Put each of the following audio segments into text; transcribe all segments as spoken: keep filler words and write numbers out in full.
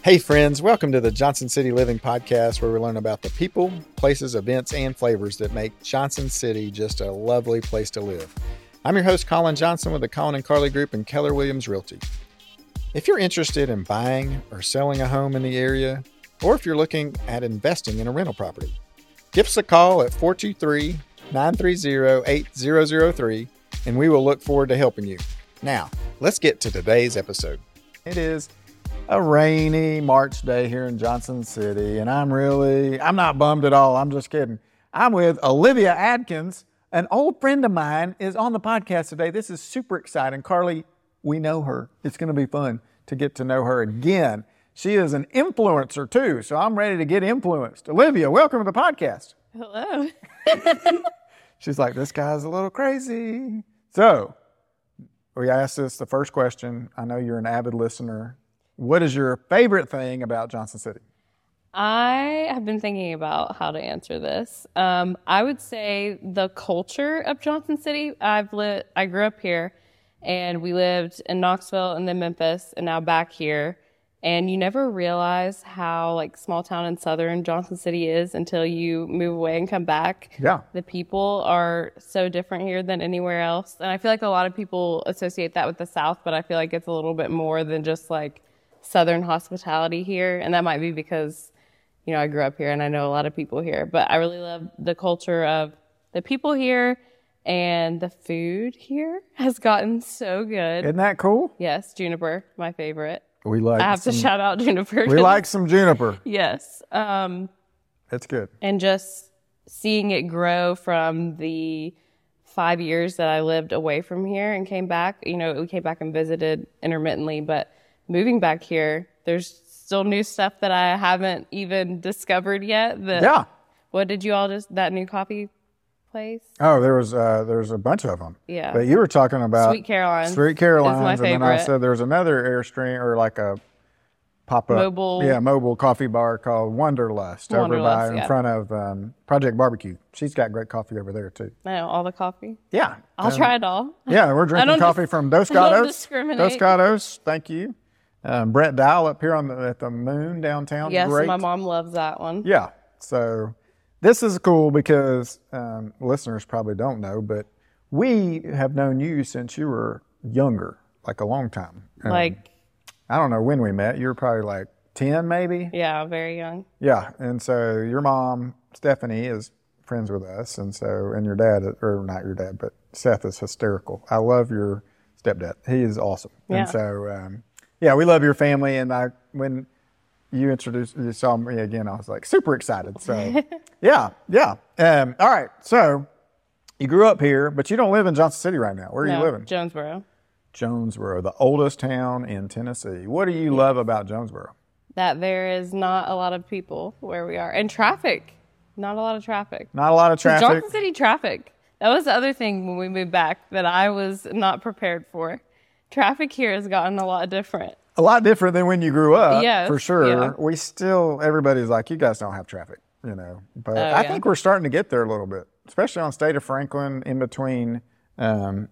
Hey friends, welcome to the Johnson City Living Podcast, where we learn about the people, places, events, and flavors that make Johnson City just a lovely place to live. I'm your host, Colin Johnson with the Colin and Carly Group and Keller Williams Realty. If you're interested in buying or selling a home in the area, or if you're looking at investing in a rental property, give us a call at four two three, nine three zero, eight zero zero three, and we will look forward to helping you. Now, let's get to today's episode. It is a rainy March day here in Johnson City, and I'm really, I'm not bummed at all. I'm just kidding. I'm with Olivia Adkins. An old friend of mine is on the podcast today. This is super exciting. Carly, we know her. It's going to be fun to get to know her again. She is an influencer too, so I'm ready to get influenced. Olivia, welcome to the podcast. Hello. She's like, this guy's a little crazy. So we asked this the first question. I know you're an avid listener. What is your favorite thing about Johnson City? I have been thinking about how to answer this. Um, I would say the culture of Johnson City. I've lived, I grew up here, and we lived in Knoxville and then Memphis, and now back here. And you never realize how like small town and southern Johnson City is until you move away and come back. Yeah. The people are so different here than anywhere else. And I feel like a lot of people associate that with the South, but I feel like it's a little bit more than just like Southern hospitality here. And that might be because, you know, I grew up here and I know a lot of people here. But I really love the culture of the people here, and the food here has gotten so good. Isn't that cool? Yes, juniper, my favorite. We like I have some, to shout out juniper. We like some juniper. Yes. Um, That's good. and just seeing it grow from the five years that I lived away from here and came back. You know, we came back and visited intermittently, but moving back here, there's still new stuff that I haven't even discovered yet. That, Yeah. What did you all just, that new coffee place? Oh, there was uh, there was a bunch of them. Yeah. But you were talking about Sweet Caroline's Sweet Caroline's, is my and then I favorite. said there's another Airstream or like a pop-up, Mobile- yeah, mobile coffee bar called Wanderlust, over by Wanderlust, in yeah. front of um, Project Barbecue. She's got great coffee over there too. I know, all the coffee. Yeah. I'll Um, try it all. Yeah, we're drinking don't coffee dis- from Dos I don't Gatos. discriminate. Dos Gatos, thank you. Um, Brett Dial up here on the at the Moon downtown. Yes, great. my mom loves that one. Yeah. So this is cool because um, listeners probably don't know, but we have known you since you were younger, like a long time. Um, Like, I don't know when we met. You were probably like ten, maybe. yeah, very young. Yeah. And so your mom, Stephanie, is friends with us, and so and your dad, or not your dad, but Seth is hysterical. I love your stepdad. He is awesome. Yeah. And so um, yeah, we love your family. And I when you introduced, you saw me again, I was like super excited. So yeah, yeah. Um, all right. So you grew up here, but you don't live in Johnson City right now. Where are No, you living? Jonesboro. Jonesboro, the oldest town in Tennessee. What do you love about Jonesboro? That there is not a lot of people where we are. And traffic. Not a lot of traffic. Not a lot of traffic. Johnson City traffic. That was the other thing when we moved back that I was not prepared for. Traffic here has gotten a lot different. A lot different than when you grew up, Yes, for sure. yeah. We still, everybody's like, you guys don't have traffic, you know. But Oh, I yeah. think we're starting to get there a little bit, especially on State of Franklin, in between um,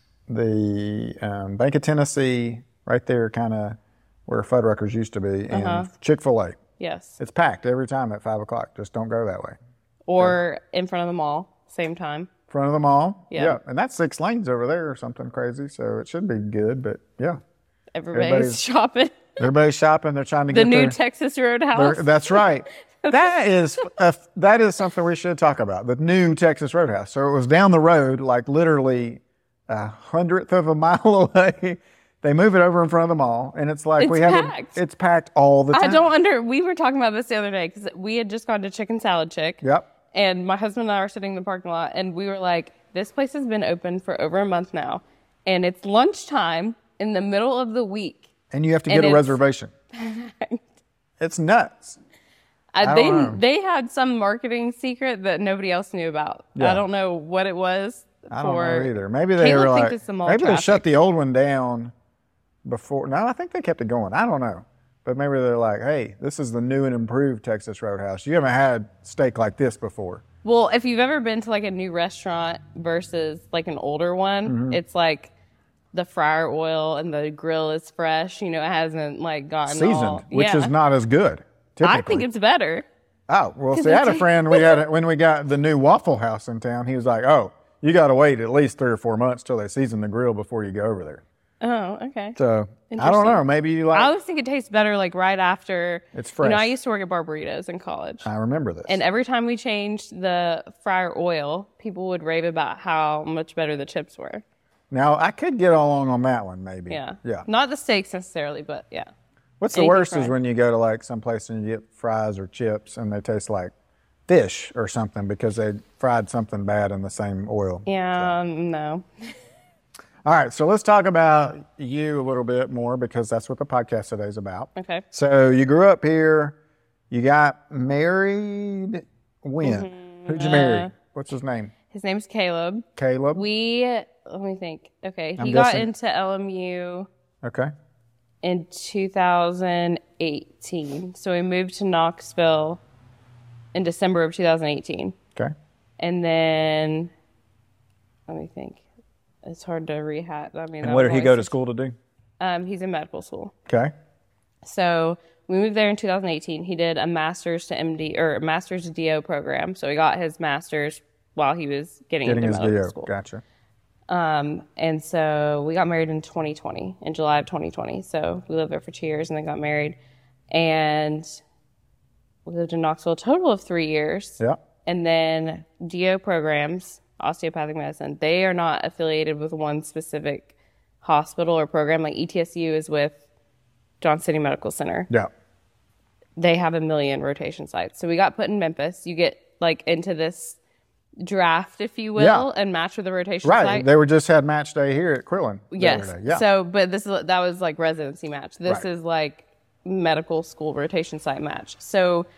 the um, Bank of Tennessee, right there, kind of where Fuddruckers used to be, and Uh-huh. Chick-fil-A. Yes. It's packed every time at five o'clock. Just don't go that way. Or in front of the mall, same time. Front of the mall. Yeah. And that's six lanes over there or something crazy, so it should be good, but yeah. Everybody's, Everybody's- shopping. Everybody's shopping. They're trying to The get new their... Texas Roadhouse. There- That's right. That is a, that is something we should talk about. The new Texas Roadhouse. So it was down the road, like literally a hundredth of a mile away. They move it over in front of the mall, and it's like It's we have packed. it. It's packed all the time. I don't under. We were talking about this the other day because we had just gone to Chicken Salad Chick. Yep. And my husband and I were sitting in the parking lot, and we were like, this place has been open for over a month now, and it's lunchtime in the middle of the week. And you have to And get a it's- reservation. It's nuts. I, I they don't know. they had some marketing secret that nobody else knew about. Yeah. I don't know what it was. I don't for, know either. Maybe they Caleb were thinks like, it's the mall maybe they traffic. shut the old one down before. No, I think they kept it going. I don't know. But maybe they're like, hey, this is the new and improved Texas Roadhouse. You haven't had steak like this before. Well, if you've ever been to like a new restaurant versus like an older one, Mm-hmm. it's like the fryer oil and the grill is fresh. You know, it hasn't like gotten Seasoned, all, which yeah. is not as good. Typically. I think it's better. Oh, well, see, I had a friend, we had a, when we got the new Waffle House in town, he was like, oh, you got to wait at least three or four months till they season the grill before you go over there. Oh, okay. So, I don't know. Maybe you like... I always think it tastes better like right after... It's fresh. You know, I used to work at Barbaritos in college. I remember this. And every time we changed the fryer oil, people would rave about how much better the chips were. Now, I could get along on that one, maybe. Yeah. Yeah. Not the steaks necessarily, but yeah. What's the worst is when you go to like someplace and you get fries or chips and they taste like fish or something because they fried something bad in the same oil. Yeah, so. no. All right, so let's talk about you a little bit more because that's what the podcast today is about. Okay. So you grew up here. You got married when? Mm-hmm. Who'd you marry? Uh, What's his name? His name's Caleb. Caleb? We, let me think. Okay, he I'm got guessing. into L M U. Okay. In two thousand eighteen. So we moved to Knoxville in December of two thousand eighteen. Okay. And then, let me think. It's hard to rehat. I mean, and what did he go to school to do? Um, he's in medical school. Okay. So we moved there in two thousand eighteen. He did a master's to M D or a master's to D O program. So he got his master's while he was getting, getting into his medical D O. school. Gotcha. Um, and so we got married in twenty twenty, in July of twenty twenty. So we lived there for two years and then got married. And we lived in Knoxville a total of three years. Yeah. And then D O programs, osteopathic medicine, they are not affiliated with one specific hospital or program. Like E T S U is with Johnson City Medical Center. Yeah. They have a million rotation sites. So we got put in Memphis. You get like into this draft, if you will, yeah. and match with the rotation right. site. Right. They were just had match day here at Quillen. Yes. Yeah. So, but this is that was like residency match. This right. is like medical school rotation site match. So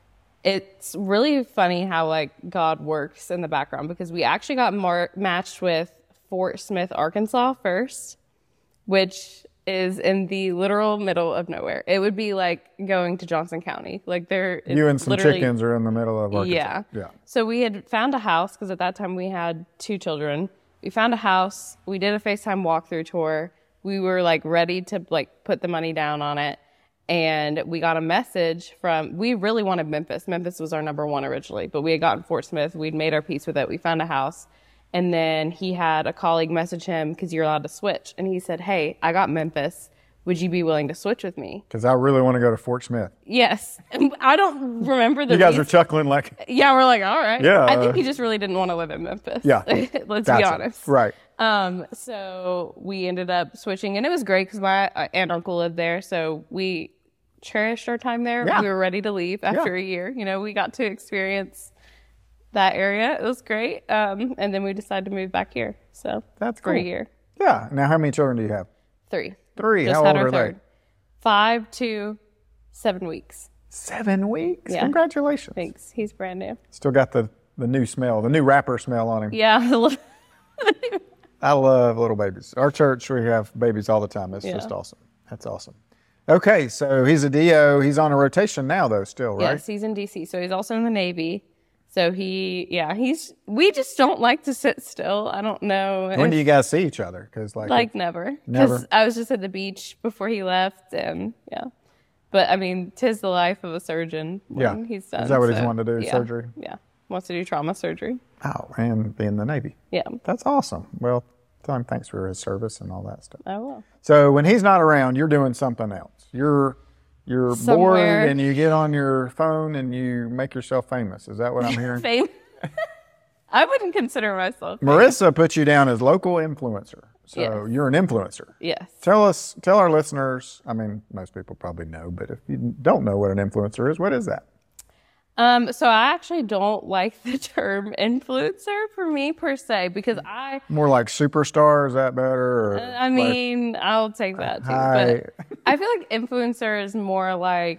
it's really funny how like God works in the background because we actually got mar- matched with Fort Smith, Arkansas first, which is in the literal middle of nowhere. It would be like going to Johnson County. Like there, you and some chickens are in the middle of Arkansas. Yeah. Yeah. So we had found a house because at that time we had two children. We found a house. We did a FaceTime walkthrough tour. We were like ready to like put the money down on it. And we got a message from, we really wanted Memphis. Memphis was our number one originally, but we had gotten Fort Smith. We'd made our peace with it. We found a house. And then he had a colleague message him because you're allowed to switch. And he said, hey, I got Memphis. Would you be willing to switch with me? Because I really want to go to Fort Smith. Yes. I don't remember the You guys reason. are chuckling like... Yeah, we're like, all right. Yeah. I think he just really didn't want to live in Memphis. Yeah. Let's gotcha. be honest. Right. Um, so we ended up switching. And it was great because my aunt and uncle lived there. So we cherished our time there. Yeah. We were ready to leave after yeah. a year. You know, we got to experience that area. It was great. Um, and then we decided to move back here. So that's for cool. a year. Yeah. Now, how many children do you have? Three. Three. Just How had old our are third. they? Five to seven weeks. Seven weeks? Yeah. Congratulations. Thanks. He's brand new. Still got the, the new smell, the new wrapper smell on him. Yeah. I love little babies. Our church, we have babies all the time. It's Yeah. just awesome. That's awesome. Okay, so he's a D O. He's on a rotation now, though, still, right? Yes, he's in D C. So he's also in the Navy. So he, yeah, he's, we just don't like to sit still. I don't know. When if, do you guys see each other? Cause like, like never. Never? 'Cause I was just at the beach before he left and yeah. But I mean, 'tis the life of a surgeon when Yeah. he's done. Is that what so, he's wanting to do, yeah, surgery? Yeah. Wants to do trauma surgery. Oh, and be in the Navy. Yeah. That's awesome. Well, tell him thanks for his service and all that stuff. I will. So when he's not around, you're doing something else. You're you're Somewhere. bored and you get on your phone and you make yourself famous. Is that what I'm hearing? Fame. I wouldn't consider myself. Marissa put you down as local influencer. So Yes. you're an influencer. Yes. Tell us, tell our listeners, I mean, most people probably know, but if you don't know what an influencer is, what is that? Um, so I actually don't like the term influencer for me per se because I, More like superstar, is that better? Or I mean, I'll take that too. Hi. But I feel like influencer is more like,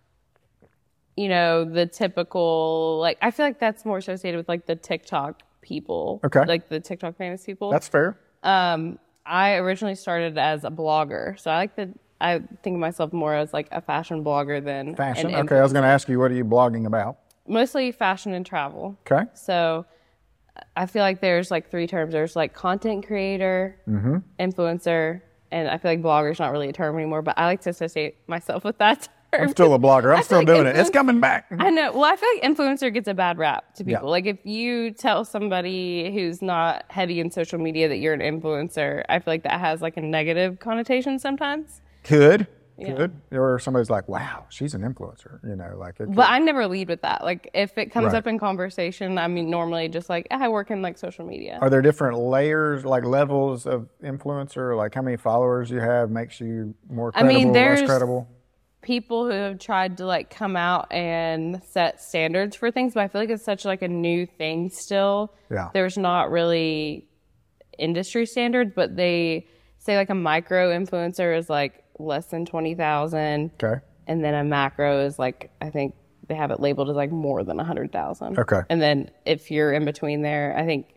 you know, the typical, like, I feel like that's more associated with like the TikTok people. Okay. Like the TikTok famous people. That's fair. Um, I originally started as a blogger. So I like the, I think of myself more as like a fashion blogger than Fashion. an Okay, I was going to ask you, what are you blogging about? mostly fashion and travel. Okay. So I feel like there's like three terms. There's like content creator, mm-hmm. influencer, and I feel like blogger's not really a term anymore, but I like to associate myself with that term. I'm still a blogger. I'm still like doing it. It's coming back. I know. Well, I feel like influencer gets a bad rap to people. Yeah. Like if you tell somebody who's not heavy in social media that you're an influencer, I feel like that has like a negative connotation sometimes. Could. Yeah. Could. Or somebody's like, wow, she's an influencer. You know, like. It but I never lead with that. Like if it comes right. up in conversation, I mean, normally just like, I work in like social media. Are there different layers, like levels of influencer? Like how many followers you have makes you more credible, I mean, there's less credible? People who have tried to like come out and set standards for things, but I feel like it's such like a new thing still. Yeah. There's not really industry standards, but they say like a micro influencer is like less than twenty thousand. Okay. And then a macro is like, I think they have it labeled as like more than one hundred thousand. Okay. And then if you're in between there, I think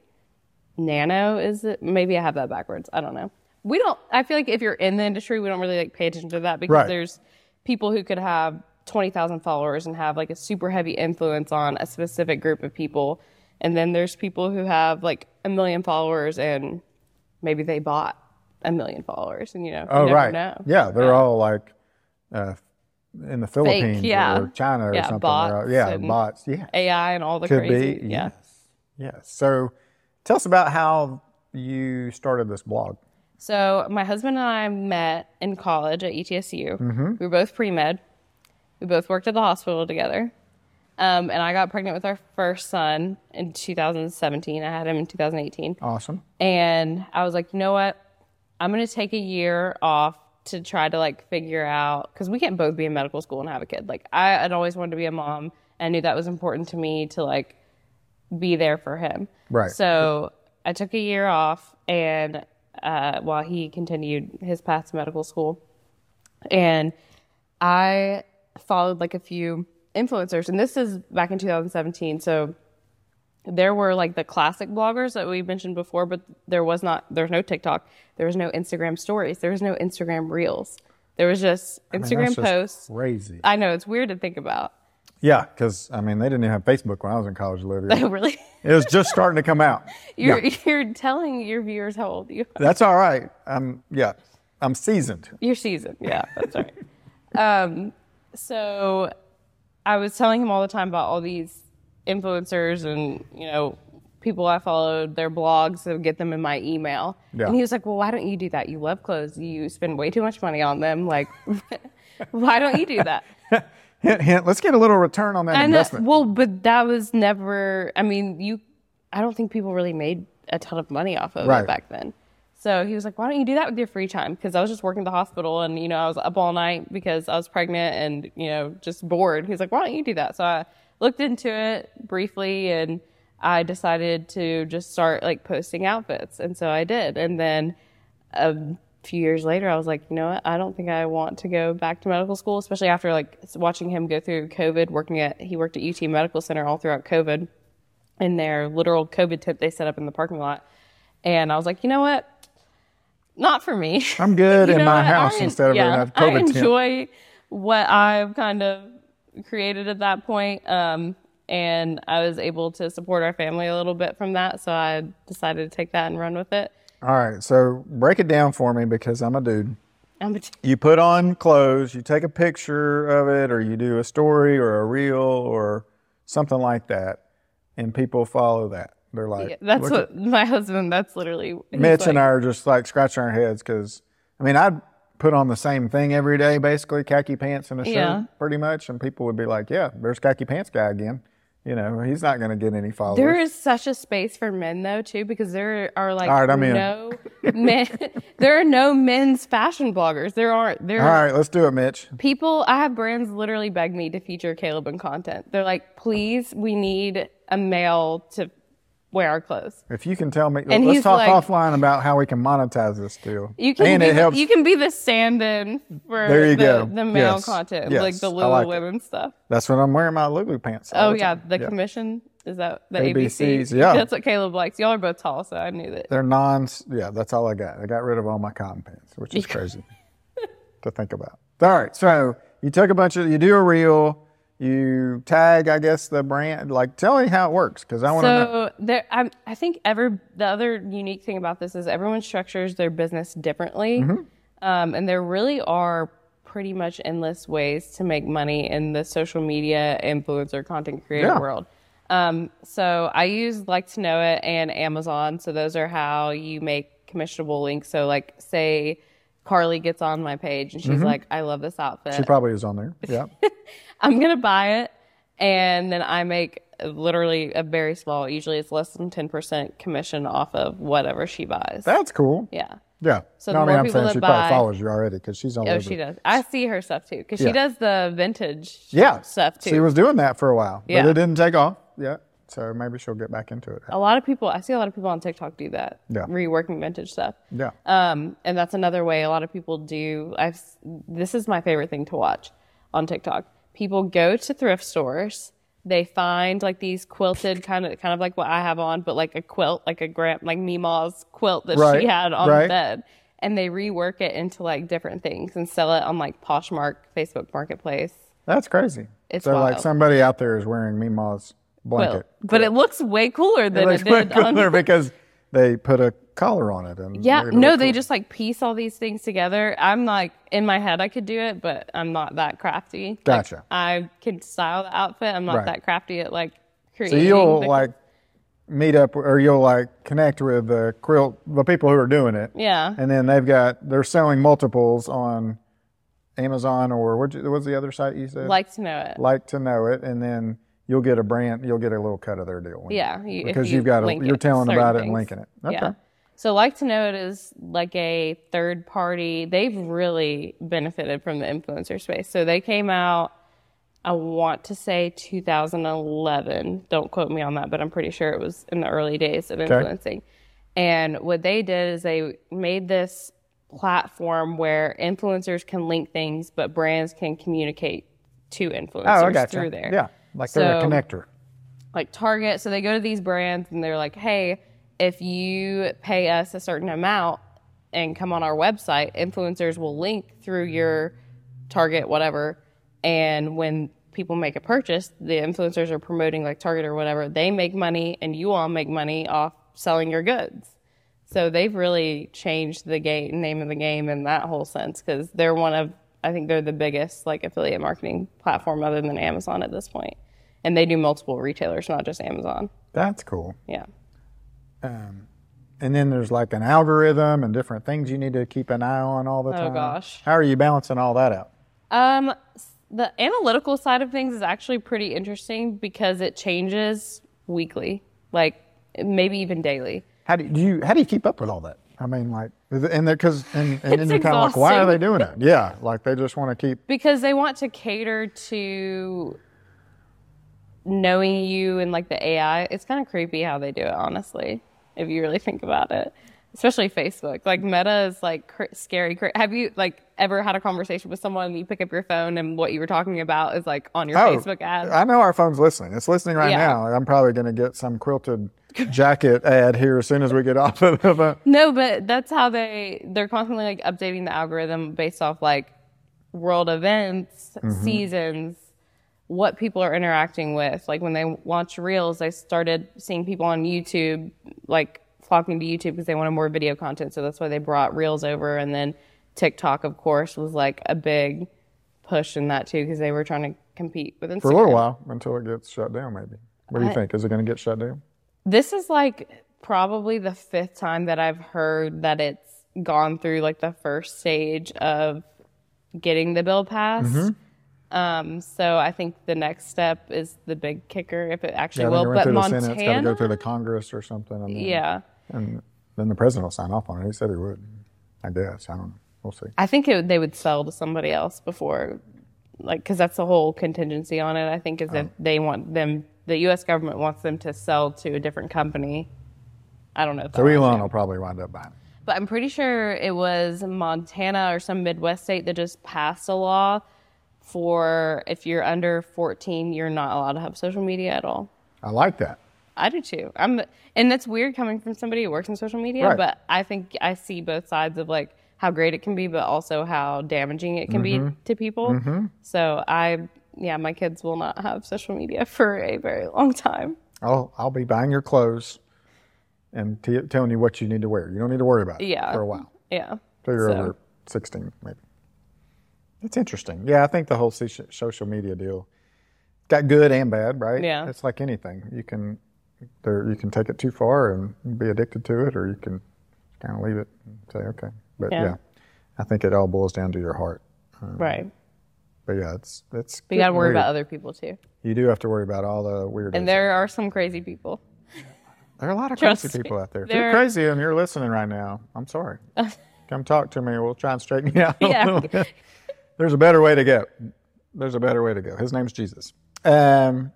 nano is it? Maybe I have that backwards. I don't know. We don't, I feel like if you're in the industry, we don't really like pay attention to that because right. there's people who could have twenty thousand followers and have like a super heavy influence on a specific group of people. And then there's people who have like a million followers and maybe they bought a million followers and, you know, oh, you never right. know. Yeah. They're uh, all like uh, in the Philippines fake, yeah. or China or yeah, something. Bots yeah. Bots. Yeah. A I and all the Could crazy. be. Yeah. Yes. Yes. So tell us about how you started this blog. So my husband and I met in college at E T S U. Mm-hmm. We were both pre-med. We both worked at the hospital together. Um, and I got pregnant with our first son in two thousand seventeen. I had him in two thousand eighteen. Awesome. And I was like, you know what? I'm going to take a year off to try to like figure out, because we can't both be in medical school and have a kid. Like I had always wanted to be a mom. I knew that was important to me to like be there for him. Right. So I took a year off and uh, while he continued his path to medical school. And I followed like a few influencers, and this is back in two thousand seventeen. So there were like the classic bloggers that we mentioned before, but there was not, there was no TikTok. There was no Instagram stories. There was no Instagram reels. There was just Instagram I mean, that's posts. Just crazy. I know, it's weird to think about. Yeah, because I mean, they didn't even have Facebook when I was in college, Olivia. Really? It was just starting to come out. You're yeah. you're telling your viewers how old you are. That's all right. I'm yeah, I'm seasoned. You're seasoned. Yeah, that's right. um, so I was telling him all the time about all these influencers and, you know, people I followed, their blogs, so get them in my email. Yeah. And he was like, well, why don't you do that? You love clothes. You spend way too much money on them. Like, why don't you do that? Hint, hint. Let's get a little return on that and, investment. Uh, well, but that was never, I mean, you, I don't think people really made a ton of money off of right. it back then. So he was like, why don't you do that with your free time? Because I was just working at the hospital and, you know, I was up all night because I was pregnant and, you know, just bored. He was like, why don't you do that? So I looked into it briefly and I decided to just start like posting outfits. And so I did. And then a few years later, I was like, you know what? I don't think I want to go back to medical school, especially after like watching him go through COVID, working at, he worked at U T Medical Center all throughout COVID in their literal COVID tent they set up in the parking lot. And I was like, you know what? Not for me. I'm good in my what? house I, instead of yeah, in a COVID I enjoy tent. what I've kind of created at that point. Um, and I was able to support our family a little bit from that. So I decided to take that and run with it. All right. So break it down for me because I'm a dude. I'm a t- you put on clothes, you take a picture of it, or you do a story or a reel or something like that, and people follow that. They're like, yeah, that's what at, my husband, that's literally. Mitch like, and I are just like scratching our heads because, I mean, I'd put on the same thing every day, basically, khaki pants and a shirt, yeah. pretty much, and people would be like, yeah, there's khaki pants guy again. You know, he's not going to get any followers. There is such a space for men, though, too, because there are like All right, I'm in. no men. There are no men's fashion bloggers. There aren't. There All right, let's do it, Mitch. People, I have brands literally beg me to feature Caleb in content. They're like, please, we need a male to wear our clothes. If you can tell me, and let's talk like, offline about how we can monetize this deal. You can and be it the, helps. You can be the stand-in for there you the, go. the male yes. content, yes. like the Lululemon like stuff. That's what I'm wearing my Lulu pants. Oh yeah, time. the yeah. commission. Is that the A A B B Cs? Cs? Yeah. That's what Caleb likes. Y'all are both tall, so I knew that. They're non, yeah, that's all I got. I got rid of all my cotton pants, which is crazy to think about. All right, so you took a bunch of, you do a reel, you tag, I guess, the brand. Like, tell me how it works, because I want to know. So there, I'm, I think ever the other unique thing about this is everyone structures their business differently, Mm-hmm. um, and there really are pretty much endless ways to make money in the social media influencer content creator Yeah. world. Um, so I use Like to Know It and Amazon. So those are how you make commissionable links. So like, say Carly gets on my page and she's Mm-hmm. like, I love this outfit. She probably is on there. Yeah. I'm going to buy it. And then I make literally a very small, usually it's less than ten percent commission off of whatever she buys. That's cool. Yeah. Yeah. So no, the I mean, more I'm people saying that she buy- probably follows you already, because she's all Oh, over. she does. I see her stuff too, because Yeah. she does the vintage Yeah. stuff too. She was doing that for a while, Yeah. but it didn't take off yet. So maybe she'll get back into it. A lot of people, I see a lot of people on TikTok do that, Yeah. reworking vintage stuff. Yeah. Um, and that's another way a lot of people do. I've this is my favorite thing to watch on TikTok. People go to thrift stores. They find like these quilted kind of kind of like what I have on, but like a quilt, like a grand like Mima's quilt that Right, she had on right. the bed, and they rework it into like different things and sell it on like Poshmark, Facebook Marketplace. That's crazy. It's so like wild. somebody out there is wearing Mima's blanket. Quilt. But it looks way cooler than It it, looks way did on cooler because they put a collar on it. And Yeah, made it no, look they cool. just like piece all these things together. I'm like, in my head, I could do it, but I'm not that crafty. Like, Gotcha. I can style the outfit. I'm not Right. that crafty at like So creating. you'll the- like meet up, or you'll like connect with the quilt, the people who are doing it. Yeah. And then they've got, they're selling multiples on Amazon, or what what's the other site you said? Like to know it. Like to Know It. And then you'll get a brand, you'll get a little cut of their deal. when you- Yeah. You, if Because you you've got, a, link you're it, telling certain about it and things. linking it. Okay. Yeah. So Like to Know It is like a third party. They've really benefited from the influencer space. So they came out, I want to say two thousand eleven. Don't quote me on that, but I'm pretty sure it was in the early days of influencing. And what they did is they made this platform where influencers can link things, but brands can communicate to influencers Oh, I gotcha. through there. Yeah. Like they're a So- connector. Like Target. So they go to these brands and they're like, hey, if you pay us a certain amount and come on our website, influencers will link through your Target, whatever. And when people make a purchase, the influencers are promoting like Target or whatever. They make money and you all make money off selling your goods. So they've really changed the game, name of the game in that whole sense, because they're one of, I think they're the biggest like affiliate marketing platform other than Amazon at this point. And they do multiple retailers, not just Amazon. That's cool. Yeah. And then there's like an algorithm and different things you need to keep an eye on all the Oh, time. gosh. How are you balancing all that out? Um, s- the analytical side of things is actually pretty interesting because it changes weekly, like maybe even daily. How do you how do you keep up with all that? I mean, like, and because and, and then It's you're kind of like, why are they exhausting. doing it? Yeah, like they just want to keep. Because they want to cater to knowing you and like the A I. It's kind of creepy how they do it, honestly, if you really think about it. Especially Facebook. Like Meta is like cr- scary. Cr- Have you like ever had a conversation with someone and you pick up your phone and what you were talking about is like on your Facebook ad? I know our phone's listening. It's listening right Yeah. now. I'm probably going to get some quilted jacket ad here as soon as we get off of the. No, but that's how they they're constantly like updating the algorithm based off like world events, Mm-hmm. seasons, what people are interacting with. Like when they launched Reels, they started seeing people on YouTube like flocking to YouTube because they wanted more video content. So that's why they brought Reels over, and then TikTok, of course, was like a big push in that too because they were trying to compete with Instagram. For a little while until it gets shut down, maybe. What do you I- think? Is it going to get shut down? This is like probably the fifth time that I've heard that it's gone through like the first stage of getting the bill passed. Mm-hmm. Um, so I think the next step is the big kicker if it actually Yeah, then it will. went But through the Montana, Senate. It's got to go through the Congress or something. And then, yeah, And then the president will sign off on it. He said he would. I guess. I don't know. We'll see. I think it, they would sell to somebody else before, like, because that's the whole contingency on it. I think is if they want them, the U S government wants them to sell to a different company. I don't know. If that So will Elon happen. will probably wind up buying it. But I'm pretty sure it was Montana or some Midwest state that just passed a law for if you're under fourteen, you're not allowed to have social media at all. I like that. I do too. I'm, and that's weird coming from somebody who works in social media, Right. but I think I see both sides of like how great it can be, but also how damaging it can be to people. So I yeah, my kids will not have social media for a very long time. I'll I'll be buying your clothes and t- telling you what you need to wear. You don't need to worry about it Yeah. for a while. Yeah. So you're So- over sixteen, maybe. It's interesting. Yeah, I think the whole so- social media deal got good and bad, right? Yeah. It's like anything. You can there you can take it too far and be addicted to it, or you can kind of leave it and say, okay. But yeah, Yeah. I think it all boils down to your heart. Um, Right. But yeah, it's it's. But you got to worry weird. about other people too. You do have to worry about all the weird. And there are some crazy people. There are a lot of Trust crazy me. people out there. If There- you're crazy and you're listening right now, I'm sorry. Come talk to me. We'll try and straighten you out. Yeah. There's a better way to go. There's a better way to go. His name's Jesus. Um,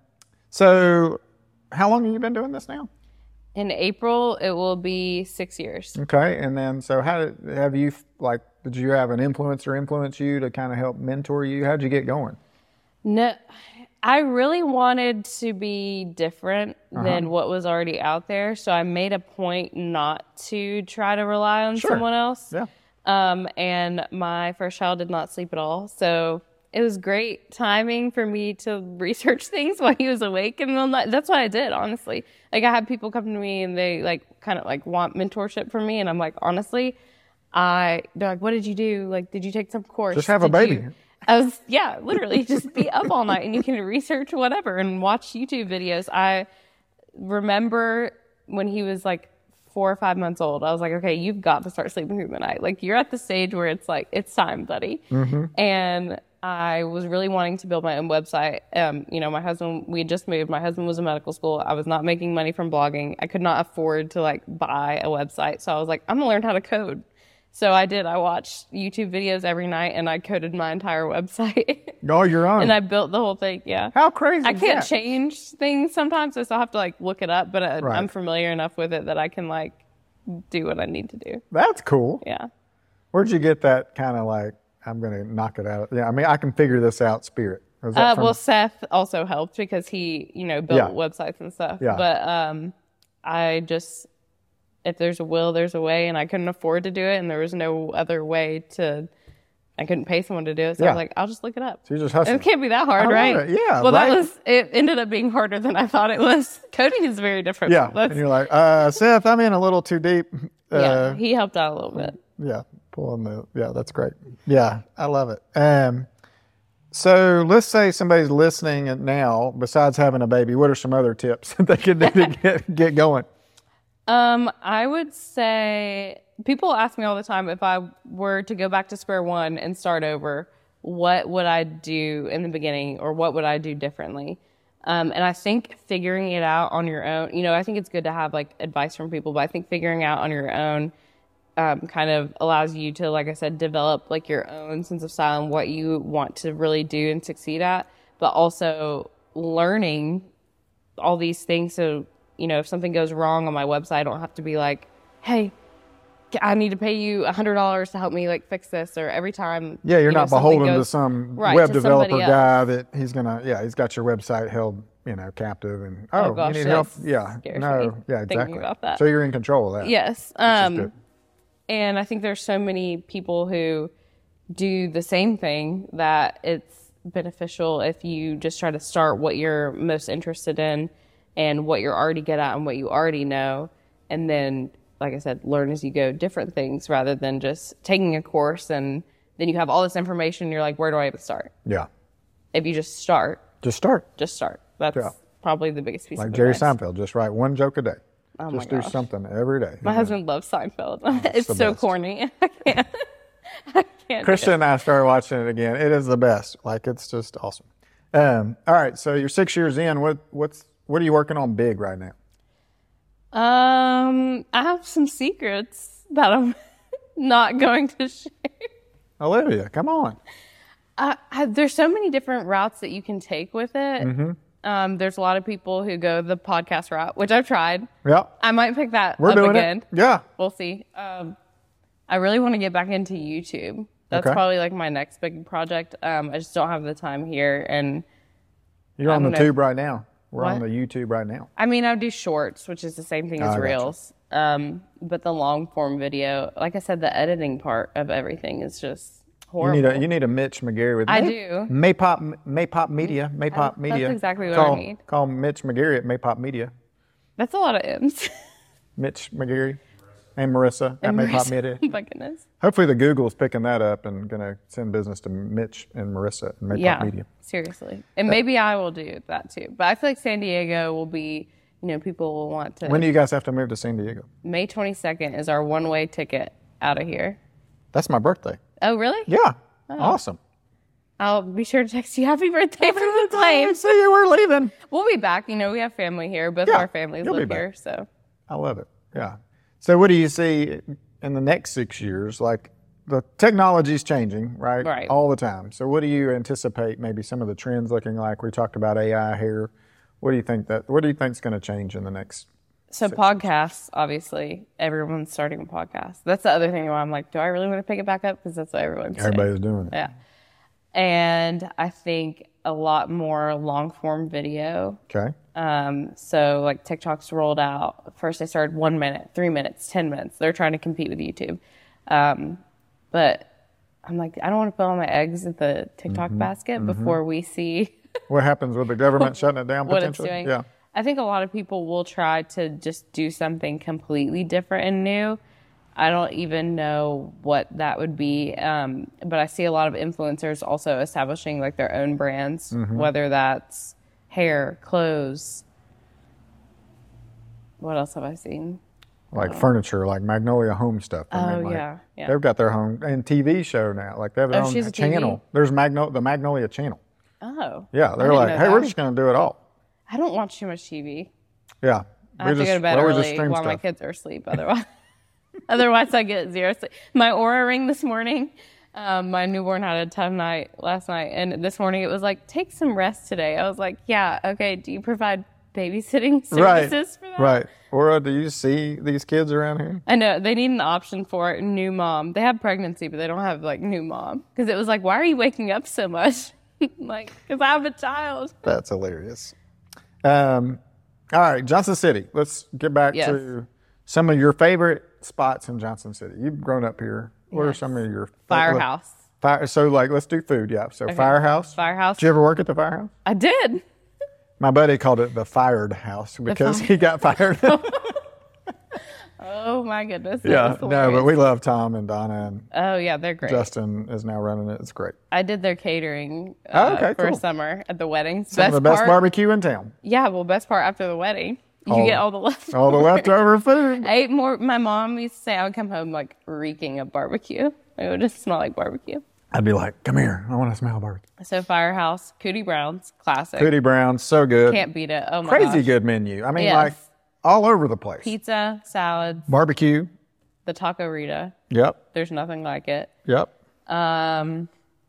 so how long have you been doing this now? In April, it will be six years. Okay. And then, so how did, have you, like, did you have an influencer influence you to kind of help mentor you? How'd you get going? No, I really wanted to be different Uh-huh. than what was already out there. So I made a point not to try to rely on Sure. someone else. Yeah. Um, and my first child did not sleep at all. So it was great timing for me to research things while he was awake. And then that- that's what I did, honestly. Like, I had people come to me and they like kind of like want mentorship from me. And I'm like, honestly, I, they're like, what did you do? Like, did you take some course? Just have a Did baby. you-" I was, yeah, literally just be up all night and you can research whatever and watch YouTube videos. I remember when he was like four or five months old, I was like, okay, you've got to start sleeping through the night. Like, you're at the stage where it's like, it's time, buddy. Mm-hmm. And I was really wanting to build my own website. Um, you know, my husband, we had just moved. My husband was in medical school. I was not making money from blogging. I could not afford to like buy a website. So I was like, I'm gonna learn how to code. So I did. I watched YouTube videos every night and I coded my entire website. Oh, you're on. And I built the whole thing. Yeah. How crazy I is can't that? change things sometimes. So I still have to like look it up, but I, Right. I'm familiar enough with it that I can like do what I need to do. That's cool. Yeah. Where'd you get that kind of like, I'm going to knock it out? Yeah, I mean, I can figure this out spirit. Was that Uh, from- well, Seth also helped because he, you know, built Yeah. websites and stuff. Yeah. But um, I just, if there's a will, there's a way, and I couldn't afford to do it, and there was no other way to. I couldn't pay someone to do it, so I Yeah. was like, I'll just look it up. so you just hustle. It can't be that hard, I love right? it. Yeah, Well, right? that was. It ended up being harder than I thought it was. Coding is very different. Yeah, That's- and you're like, uh, Seth, I'm in a little too deep. Uh, yeah. He helped out a little bit. yeah, pulling the, yeah, that's great. Yeah, I love it. Um, so let's say somebody's listening and now, besides having a baby, what are some other tips that they can do to get, get going? Um, I would say people ask me all the time if I were to go back to square one and start over, what would I do in the beginning or what would I do differently? Um, and I think figuring it out on your own, you know, I think it's good to have like advice from people, but I think figuring out on your own um, kind of allows you to, like I said, develop like your own sense of style and what you want to really do and succeed at, but also learning all these things. So, you know, if something goes wrong on my website, I don't have to be like, hey, I need to pay you a hundred dollars to help me like fix this, or every time. Yeah, you're you know, not something beholden to goes- some right, web to developer somebody guy else. that he's gonna. Yeah, he's got your website held, you know, captive, and oh, Oh, gosh, you need help. that Yeah, scares no, me yeah, thinking exactly. about that. So you're in control of that. Yes. is Um, good. and I think there's so many people who do the same thing that it's beneficial if you just try to start what you're most interested in and what you're already good at and what you already know. And then, like I said, learn as you go different things rather than just taking a course and then you have all this information and you're like, where do I even start? Yeah, If you just start, just start. just start. That's Yeah. probably the biggest piece Like of Jerry advice. Seinfeld, just write one joke a day. Oh my just do gosh. something every day. My you know. husband loves Seinfeld. it's the so best. corny. I can't. I can't. do Christian it. and I started watching it again. It is the best. Like, it's just awesome. Um, all right, so you're six years in. What what's what are you working on big right now? Um, I have some secrets that I'm not going to share. Olivia, come on. I, I, there's so many different routes that you can take with it. Mm-hmm. Um, there's a lot of people who go the podcast route, which I've tried. Yeah, I might pick that we're up doing again. it. Yeah, We'll see. Um, I really want to get back into YouTube. That's Okay. probably like my next big project. Um, I just don't have the time here. And you're I on the don't know. tube right now. We're on What? the YouTube right now. I mean, I do shorts, which is the same thing I as gotcha. reels. Um, but the long form video, like I said, the editing part of everything is just horrible. You need a you need a Mitch McGarry with I May, do. Maypop Maypop Media. Maypop That's Media. exactly what call, I need. Call Mitch McGarry at Maypop Media. That's a lot of M's. Mitch McGarry and Marissa And at Maypop Marissa. Media. Oh my goodness. Hopefully the Google's picking that up and going to send business to Mitch and Marissa at Maypop Yeah, Media. seriously. And maybe I will do that too. But I feel like San Diego will be, you know, people will want to. When do you guys have to move to San Diego? May twenty-second is our one-way ticket out of here. That's my birthday. Oh, really? Yeah. Awesome. I'll be sure to text you happy birthday from the plane. See you, we're leaving. We'll be back. You know, we have family here. Both Yeah, of our families you'll be live back. here. So I love it. Yeah. So what do you see in the next six years? Like the technology's changing, right? Right. All the time. So what do you anticipate maybe some of the trends looking like? We talked about A I here. What do you think that what do you think is going to change in the next So podcasts, obviously, everyone's starting a podcast. That's the other thing where I'm like, do I really want to pick it back up? Because that's what everyone's doing. everybody's doing it? Yeah. And I think a lot more long form video. Okay. Um, so like TikTok's rolled out. First they started one minute, three minutes, ten minutes. They're trying to compete with YouTube. Um, but I'm like, I don't want to put all my eggs in the TikTok Mm-hmm. basket before we see What happens with the government shutting it down what it's potentially? doing. Yeah. I think a lot of people will try to just do something completely different and new. I don't even know what that would be. Um, but I see a lot of influencers also establishing like their own brands, Mm-hmm. whether that's hair, clothes. What else have I seen? Like furniture, like Magnolia Home stuff. I Oh, mean, like, yeah, yeah. They've got their home and T V show now. Like they have their Oh, own she has a T V? channel. There's Magno the Magnolia channel. Oh. Yeah, I they're didn't like, know hey, we're that. just going to do it all. I don't watch too much T V. Yeah. I have to go to bed well, we just early stream while my stuff. kids are asleep. Otherwise, otherwise I get zero sleep. My Aura ring this morning. Um, my newborn had a tough night last night, and this morning it was like, take some rest today. I was like, yeah, okay. Do you provide babysitting Right. services for that? Right. Or do you see these kids around here? I know they need an option for it. New mom. They have pregnancy, but they don't have like new mom because it was like, why are you waking up so much? Like, because I have a child. That's hilarious. Um, all right, Johnson City. Let's get back Yes. to some of your favorite spots in Johnson City. You've grown up here. What are Yes. some of your Firehouse. Fire, so, like, let's do food. Yeah. So, Firehouse. Firehouse. Did you ever work at the Firehouse? I did. My buddy called it the Fired House because fire- he got fired. Oh my goodness. that yeah. was No, but hilarious. we love Tom and Donna, and Oh yeah, they're great. Justin is now running it. It's great. I did their catering Oh, uh, okay, for cool. a summer at the weddings. Some of the best part, barbecue in town. Yeah, well, best part after the wedding, you All- get all the leftovers. All the leftover food. I ate more. My mom used to say I would come home like reeking of barbecue. It would just smell like barbecue. I'd be like, come here. I want to smell barbecue. So Firehouse, Cootie Brown's, classic. Cootie Brown, so good. Can't beat it. Oh my Crazy gosh. good menu. I mean, Yes. like all over the place. Pizza, salads, Barbecue. the Taco Rita. Yep. There's nothing like it. Yep. Um,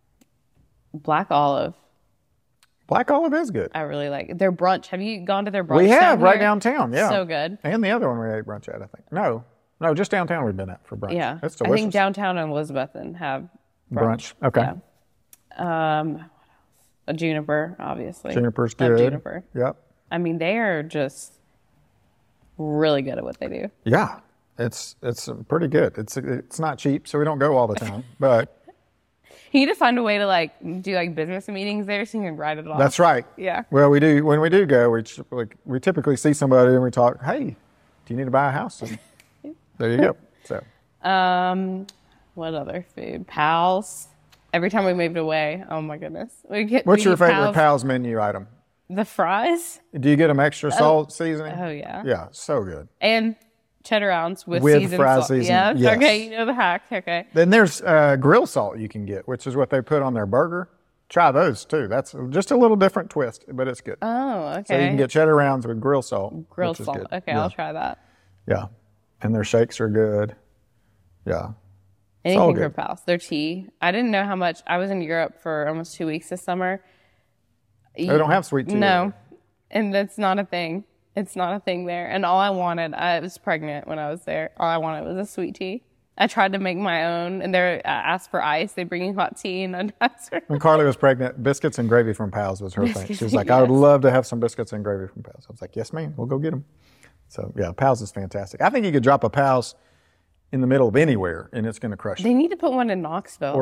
Black Olive. Black Olive is good. I really like their brunch. Have you gone to their brunch? We have down right here? downtown. Yeah. So good. And the other one we ate brunch at, I think. No, no, just downtown we've been at for brunch. Yeah. It's I delicious. think downtown and Elizabethton have brunch. Okay. Yeah. Um, what else? A Juniper, obviously. Juniper's Love good. Juniper. Yep. I mean, they are just really good at what they do. Yeah. It's it's pretty good. It's it's not cheap, so we don't go all the time. But You need to find a way to like do like business meetings there so you can write it off. that's right. Yeah. Well, we do when we do go. We ch- like we typically see somebody and we talk. Hey, do you need to buy a house? And there you go. So Um, what other food? Pals. Every time we moved away, oh my goodness. We get, what's we your eat favorite Pals. Pal's menu item? The fries. Do you get them extra salt seasoning? Oh yeah. Yeah, so good. And cheddar ounce with, With seasoned fry salt. seasoning, Yeah. yes. Okay. You know the hack. Okay. Then there's uh, grill salt you can get, which is what they put on their burger. Try those too. That's just a little different twist, but it's good. Oh, okay. So you can get cheddar rounds with grill salt. grilled which is salt. good. Okay, yeah. I'll try that. Yeah, and their shakes are good. Yeah. all Anything good. for Pals. Their tea. I didn't know how much. I was in Europe for almost two weeks this summer. They don't have sweet tea. No, and that's not a thing. It's not a thing there. And all I wanted, I was pregnant when I was there. All I wanted was a sweet tea. I tried to make my own, and they asked for ice. They bring you hot tea, and I When Carly was pregnant, biscuits and gravy from Pal's was her thing. Biscuits, She was like, I would yes. love to have some biscuits and gravy from Pal's. I was like, yes, ma'am. We'll go get them. So, yeah, Pal's is fantastic. I think you could drop a Pal's in the middle of anywhere, and it's going to crush They you. need to put one in Knoxville. Or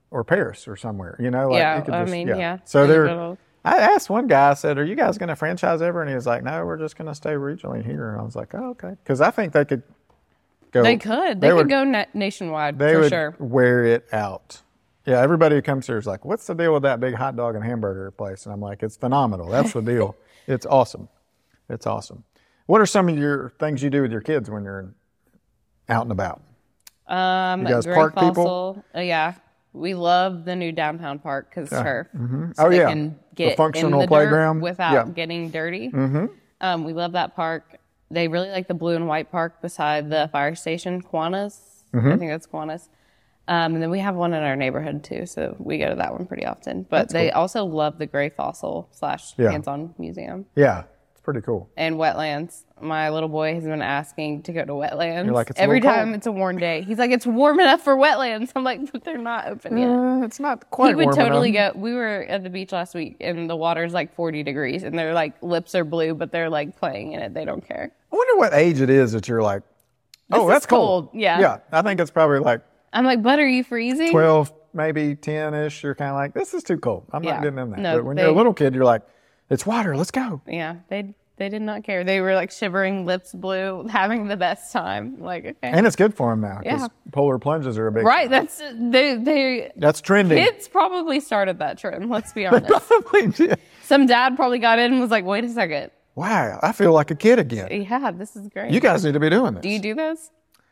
or Paris or somewhere. You know, like Yeah, you could I just, mean, yeah. yeah. So In the they're. middle. I asked one guy. I said, "Are you guys going to franchise ever?" And he was like, "No, we're just going to stay regionally here." And I was like, "Oh, okay," because I think they could go. They could. They, they could would- go na- nationwide They for would sure. wear it out. Yeah, everybody who comes here is like, "What's the deal with that big hot dog and hamburger place?" And I'm like, "It's phenomenal. That's the deal. It's awesome. It's awesome." What are some of your things you do with your kids when you're out and about? Um, You guys Gray park people? Fossil, uh, yeah, we love the new downtown park because it's turf. Mm-hmm. So Oh, they yeah. can The get functional in the playground. dirt without Yeah. getting dirty. Mm-hmm. Um, we love that park. They really like the blue and white park beside the fire station, Kiwanis. Mm-hmm. I think that's Kiwanis. Um, and then we have one in our neighborhood too, so we go to that one pretty often. But That's they cool. also love the Gray Fossil slash Yeah. hands-on museum Yeah, it's pretty cool. and wetlands. My little boy has been asking to go to wetlands. You're like, "It's a every little time cold." it's a warm day. He's like, it's warm enough for wetlands. I'm like, but they're not open yet. Uh, it's not quite. He would warm totally enough. go. We were at the beach last week, and the water's like forty degrees, and their like lips are blue, but they're like playing in it. They don't care. I wonder what age it is that you're like, oh, This that's is cold. cold. Yeah. Yeah, I think it's probably like I'm like, but are you freezing? twelve, maybe ten-ish. You're kind of like, this is too cold. I'm Yeah. not getting in that. No, but when they- you're a little kid, you're like, it's water. Let's go. Yeah, they they did not care. They were like shivering, lips blue, having the best time. Like, okay, And it's good for them now because Yeah. polar plunges are a big right? That's they they. That's trending. Kids probably started that trend. Let's be honest. Probably did. Some dad probably got in and was like, wait a second. Wow, I feel like a kid again. Yeah, this is great. You guys need to be doing this. do you do those?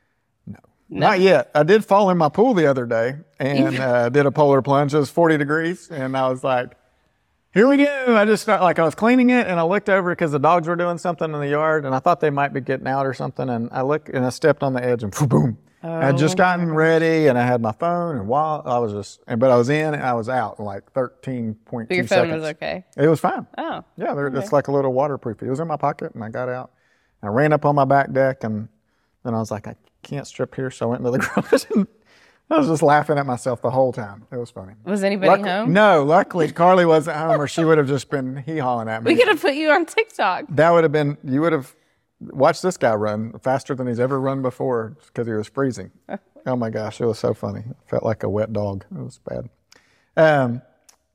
Not yet. I did fall in my pool the other day and uh, did a polar plunge. It was forty degrees, and I was like, here we go. I just felt like I was cleaning it, and I looked over because the dogs were doing something in the yard, and I thought they might be getting out or something, and I looked, and I stepped on the edge, and boom. I had just gotten ready, and I had my phone, and while I was just, and but I was in, and I was out in like thirteen point But two your phone seconds. was okay. It was fine. Oh, Yeah, there, it's like a little waterproof. It was in my pocket, and I got out. I ran up on my back deck, and then I was like, I can't strip here, so I went into the garage, and I was just laughing at myself the whole time. It was funny. was anybody Luck- home? No, luckily Carly wasn't home, or she would have just been hee-hawing at me. We could have put you on TikTok. That would have been, you would have watched this guy run faster than he's ever run before because he was freezing. Oh my gosh, it was so funny. I felt like a wet dog. It was bad. Um,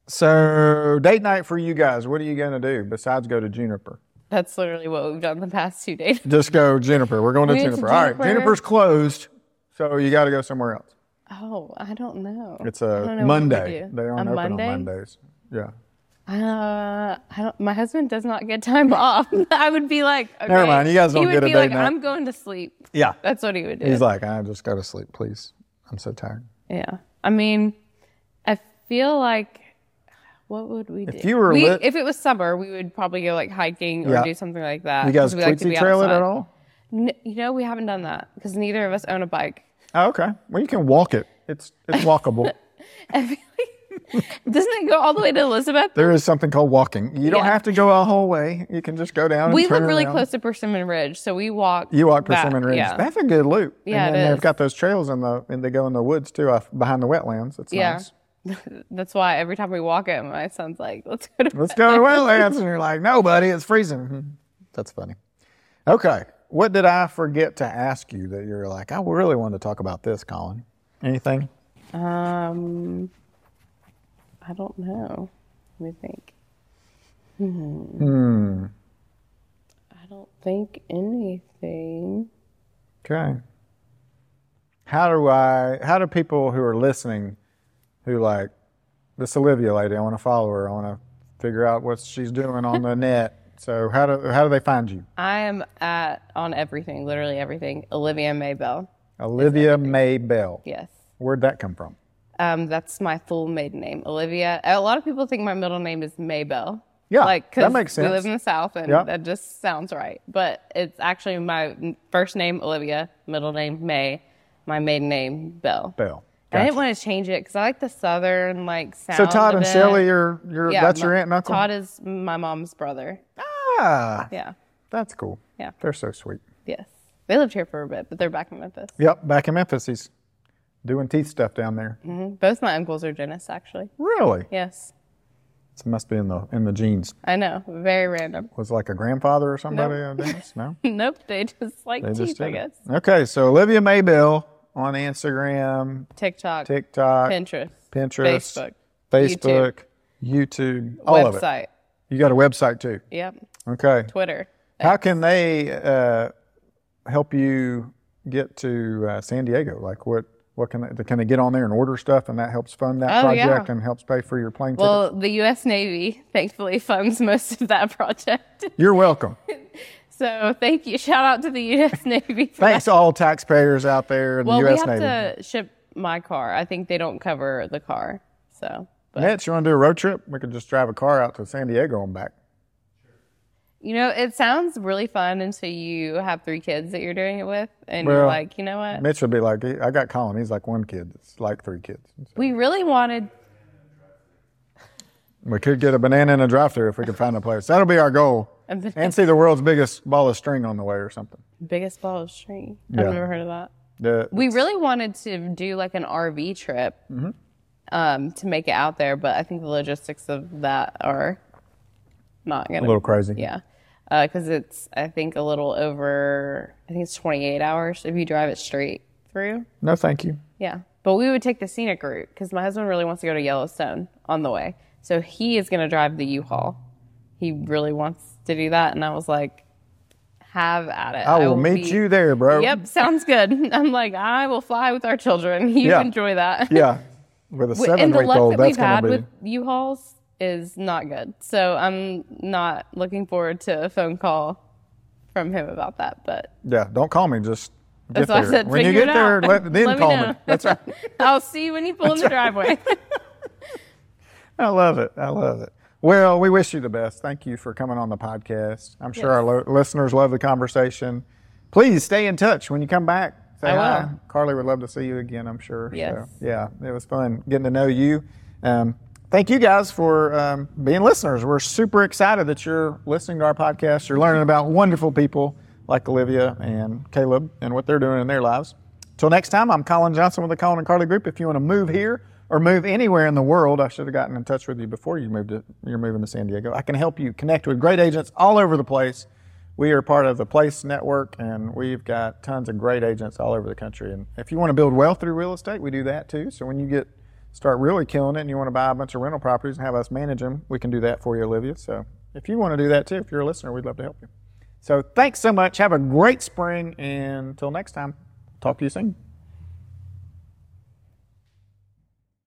so date night for you guys, what are you going to do besides go to Juniper? That's literally what we've done the past two days. Just go Juniper. We're going to We went to Juniper. All right, Juniper. Juniper's closed, so you got to go somewhere else. Oh, I don't know. It's I a don't know what we Monday. do. They aren't A open Monday? on Mondays. Yeah. Uh, I don't. My husband does not get time off. I would be like, okay. Never mind, you guys don't he would get a be date like, night. I'm going to sleep. Yeah. That's what he would do. He's like, I just go to sleep, please. I'm so tired. Yeah. I mean, I feel like, what would we do? If you were we, lit- if it was summer, we would probably go like hiking or Yeah. do something like that. You guys 'cause we like to Tweetsie be trail it outside. at all? N- you know, we haven't done that because neither of us own a bike. Oh, okay. Well, you can walk it. It's it's walkable. I feel like, doesn't it go all the way to Elizabeth? There is something called walking. You don't Yeah. have to go a whole way. You can just go down and We turn live really around. close to Persimmon Ridge, so we walk. You walk that, Persimmon Ridge. Yeah. That's a good loop. Yeah, and it then they've is. got those trails in the and they go in the woods too, off behind the wetlands. It's Yeah. nice. That's why every time we walk it, my son's like, let's go to Let's go to wetlands, and you're like, no, buddy, it's freezing. That's funny. Okay, what did I forget to ask you that you're like, I really want to talk about this, Colin? Anything? Um, I don't know. Let me think. Hmm. I don't think anything. Okay. How do I? How do people who are listening, who like this Olivia lady, I want to follow her. I want to figure out what she's doing on the net. So how do how do they find you? I am at on everything, literally everything. Olivia Maybell. Olivia May Bell. Yes. Where'd that come from? Um, that's my full maiden name, Olivia. A lot of people think my middle name is Maybell. Yeah, like, 'cause that makes sense. We live in the South, and Yeah. that just sounds right. But it's actually my first name, Olivia, middle name, May, my maiden name, Bell. Bell. And I Gotcha. didn't want to change it because I like the Southern like sound. So Todd of and it. Shelley are your Yeah, that's my- your aunt and uncle? Todd is my mom's brother. Ah, Yeah. that's cool. Yeah. They're so sweet. Yes. They lived here for a bit, but they're back in Memphis. Yep, back in Memphis, he's doing teeth stuff down there. hmm Both my uncles are dentists, actually. Really? Yes. It must be in the in the genes. I know. Very random. Was it like a grandfather or somebody? a dentist? No. Nope. They just like They teeth, just I did it. guess. Okay, so Olivia Maybell on Instagram, TikTok, TikTok, Pinterest, Pinterest, Facebook, Facebook, YouTube, all of it. website. You got a website too? Yep. Okay. Twitter. How can they uh, help you get to uh, San Diego? Like what, what can they, can they get on there and order stuff and that helps fund that Oh, project yeah. and helps pay for your plane Well, tickets? the U S Navy thankfully funds most of that project. You're welcome. So thank you. Shout out to the U S Navy. For Thanks that. to all taxpayers out there in Well, the U S we have Navy. to ship my car. I think they don't cover the car. So, but Mitch, you want to do a road trip? We could just drive a car out to San Diego and back. you know, it sounds really fun until you have three kids that you're doing it with, and Well, you're like, you know what? Mitch would be like, I got Colin. He's like one kid. It's like three kids. We really wanted. We could get a banana in a drive-thru if we could find a place. That'll be our goal. And see the world's biggest ball of string on the way or something. Biggest ball of string. Yeah. I've never heard of that. The, We really wanted to do like an R V trip Mm-hmm. um, to make it out there, but I think the logistics of that are not going to. A little crazy. Yeah. Because it's, I think, a little over, I think it's twenty-eight hours if you drive it straight through. no, thank you. Yeah. But we would take the scenic route because my husband really wants to go to Yellowstone on the way. So he is going to drive the U-Haul. He really wants to do that. And I was like, have at it. I will meet be- you there, bro. Yep, sounds good. I'm like, I will fly with our children. You Yeah. enjoy that. Yeah. With a and the luck seven-week-old, that that's we've going had to be. with U-Hauls is not good. So I'm not looking forward to a phone call from him about that. But Yeah, don't call me. Just get that's why I there. said, when you figure get it there, out. let, then Let me call know. me. That's right. I'll see you when you pull in the driveway. I love it. I love it. Well, we wish you the best. Thank you for coming on the podcast. I'm sure Yes. our lo- listeners love the conversation. Please stay in touch when you come back. Say I will. hi. Carly would love to see you again, I'm sure. Yes. So, yeah, it was fun getting to know you. Um, thank you guys for um, being listeners. We're super excited that you're listening to our podcast. You're learning about wonderful people like Olivia and Caleb and what they're doing in their lives. Till next time, I'm Colin Johnson with the Colin and Carly Group. If you want to move here or move anywhere in the world, I should have gotten in touch with you before you moved to, you're moving to San Diego. I can help you connect with great agents all over the place. We are part of the Place Network, and we've got tons of great agents all over the country. And if you want to build wealth through real estate, we do that too. So when you get start really killing it and you want to buy a bunch of rental properties and have us manage them, we can do that for you, Olivia. So if you want to do that too, if you're a listener, we'd love to help you. So thanks so much. Have a great spring, and until next time, talk to you soon.